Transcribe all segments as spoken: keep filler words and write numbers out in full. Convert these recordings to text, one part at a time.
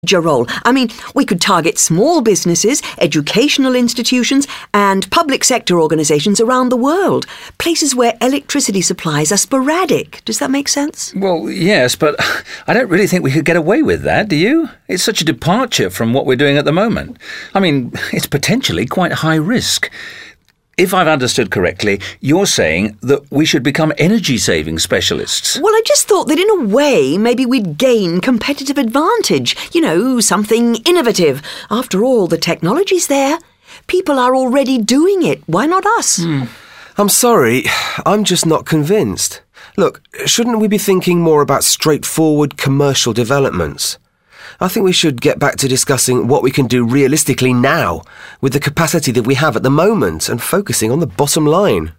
role. I mean, we could target small businesses, educational institutions, and public sector organisations around the world, places where electricity supplies are sporadic. Does that make sense? Well, yes, but I don't really think we could get away with that, do you? It's such a departure from what we're doing at the moment. I mean, it's potentially quite high risk. If I've understood correctly, you're saying that we should become energy-saving specialists. Well, I just thought that in a way, maybe we'd gain competitive advantage. You know, something innovative. After all, the technology's there. People are already doing it. Why not us? Hmm. I'm sorry, I'm just not convinced. Look, shouldn't we be thinking more about straightforward commercial developments? I think we should get back to discussing what we can do realistically now, with the capacity that we have at the moment, and focusing on the bottom line.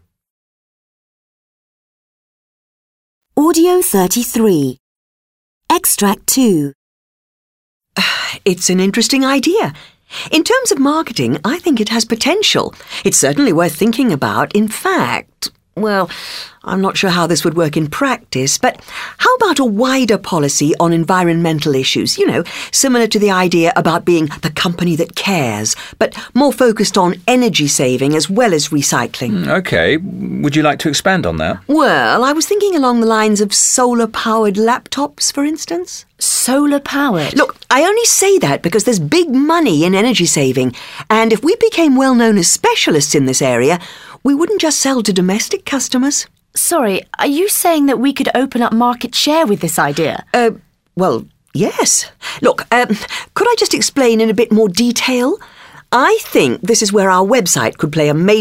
Audio thirty-three. Extract two. It's an interesting idea. In terms of marketing, I think it has potential. It's certainly worth thinking about. In fact, well, I'm not sure how this would work in practice, but how about a wider policy on environmental issues? You know, similar to the idea about being the company that cares, but more focused on energy saving as well as recycling. OK. Would you like to expand on that? Well, I was thinking along the lines of solar-powered laptops, for instance. Solar-powered? Look, I only say that because there's big money in energy saving, and if we became well known as specialists in this area, we wouldn't just sell to domestic customers. Sorry, are you saying that we could open up market share with this idea? Uh, well, yes. Look, um, could I just explain in a bit more detail? I think this is where our website could play a major